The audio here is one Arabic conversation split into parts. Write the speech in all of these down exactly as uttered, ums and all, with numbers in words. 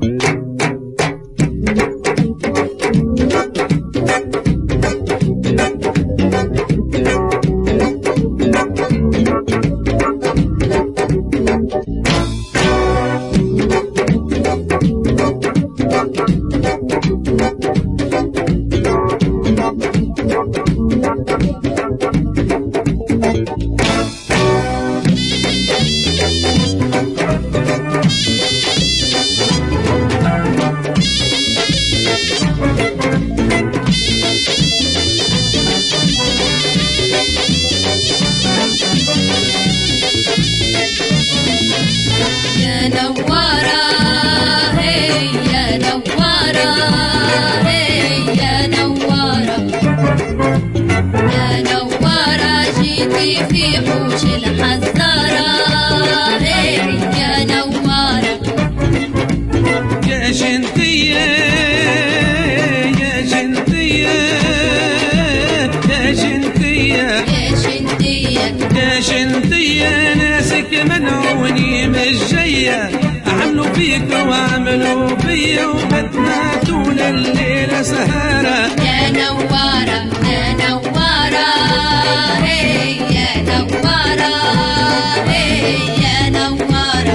منعوني مش جاية عملوا فيك وعملوا فيا وبدنا طول الليلة سهرة يا نوارة يا نوارة هي يا نوارة هي يا نوارة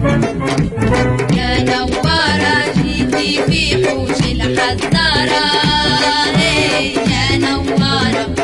يا نوارة جيتي في حوش الحذارة هي يا نوارة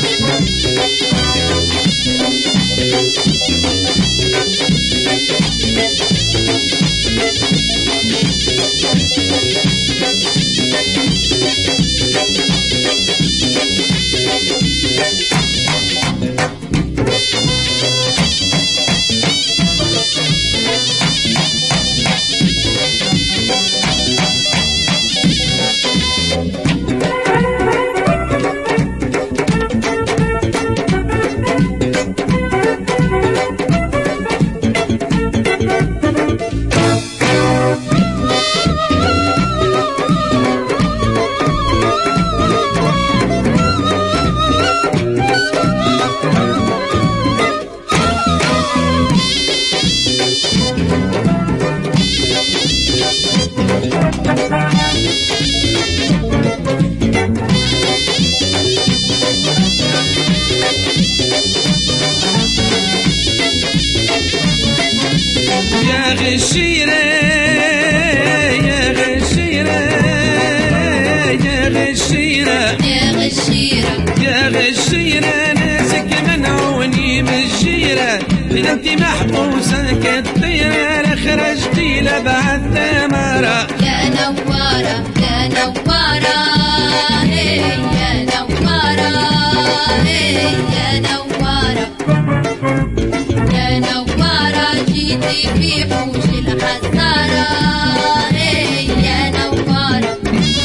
يا غشيرة يا غشيرة يا غشيرة يا غشيرة يا غشيرة ناسك منعوني من الجيرة انت محبوسة كالطيرة خرجتي لبعد ثمرة يا نوارة يا نوارة هي يا نوارة هي يا نوارة يا نوارة جيتي في حوش الحذارة هي يا نوارة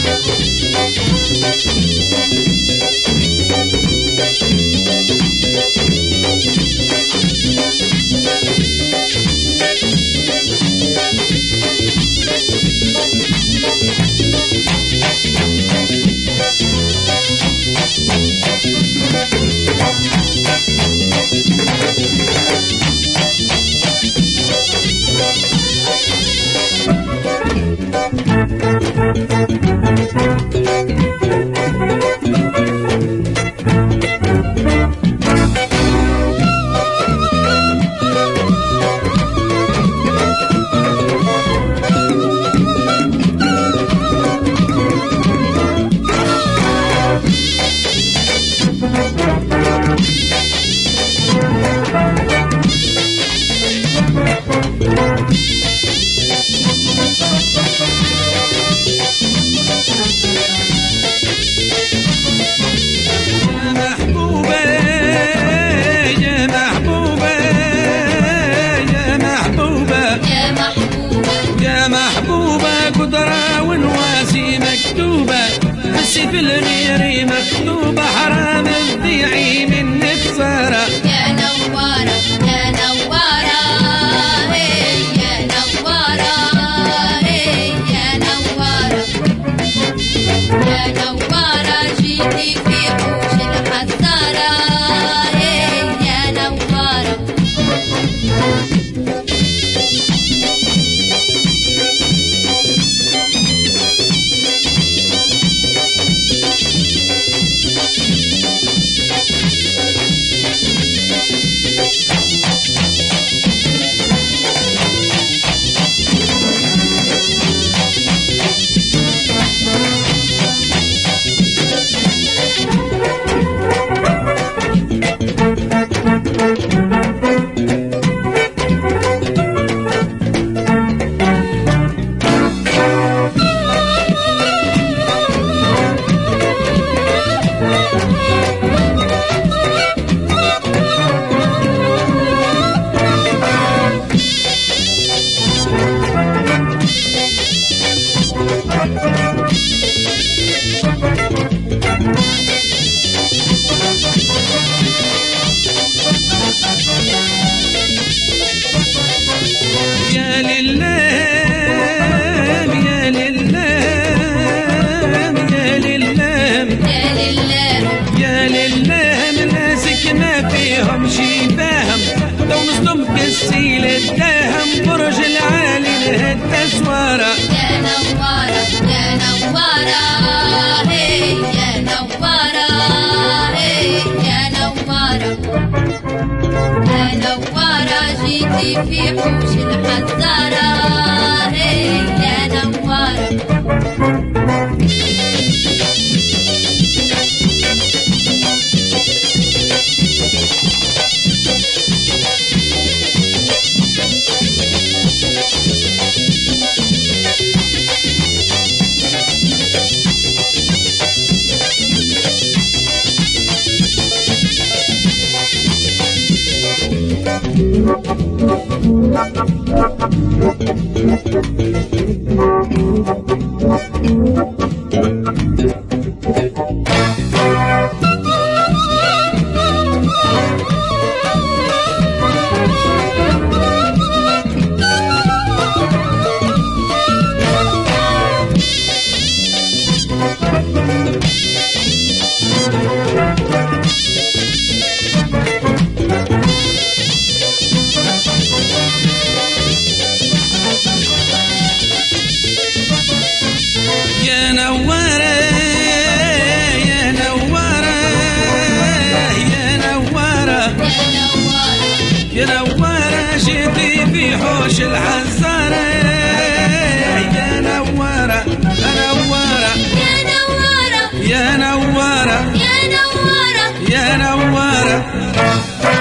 في الغير مكتوبة حرام تضيعي من خسارة يا نوارة يا نوارة هي يا نوارة هي يا نوارة يا نوارة جيتي في حوش الحذارة هي يا نوارة نوارة يا نوارة يا نوارة هي يا نوارة هي يا نوارة يا نوارة جيتي في حوش الحزارة هي يا نوارة يا نوارة يا نوارة يا نوارة يا نوارة جيتي في حوش الحزارة يا نوارة يا نوارة يا نوارة يا نوارة يا نوارة يا نوارة